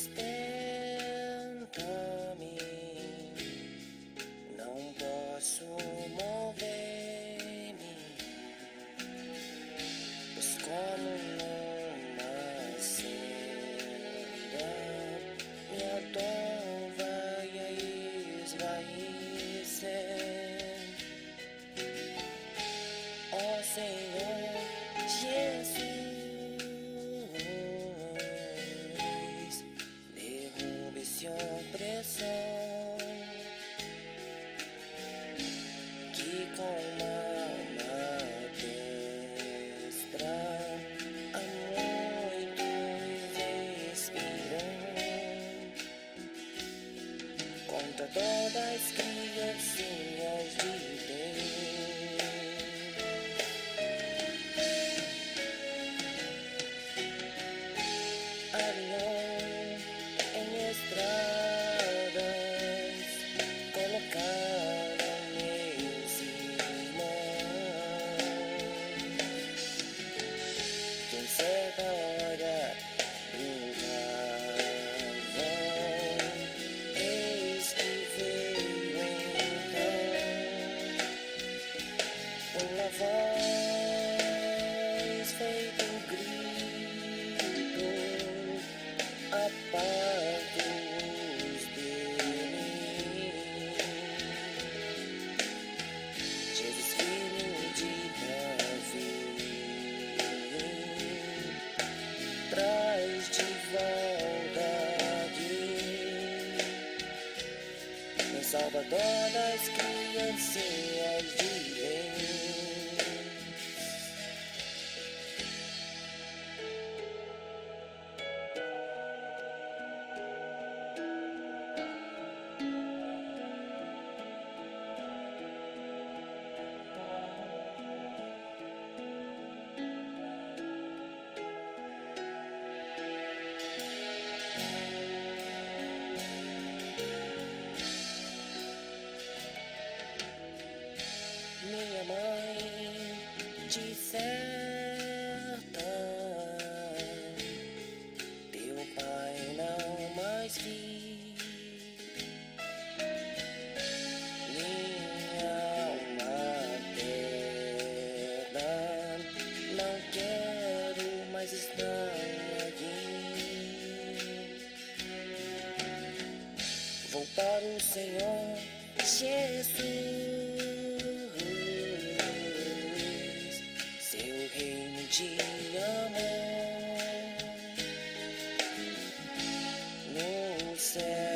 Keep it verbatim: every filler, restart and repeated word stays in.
sustenta-me, não posso mover-me, pois como numa seda minha dor vai esvaecer. Ó Senhor Jesus, derrube esse opressor, que com uma destra a muitos inspirou, contra todas as criancinhas de Deus. Alinhou em estradas, colocaram meus irmãos, quem certa hora brincavam, eis que veio então uma voz feita um grito: aparta-os dele. Jesus, filho de Davi, traz de volta aqui, meu Salvador das criancinhas de Deus. Minha mãe disserta, teu pai não mais vi. Minha alma terna, não quero mais estar aqui. Vou para o Senhor Jesus, seu reino de amor no céu.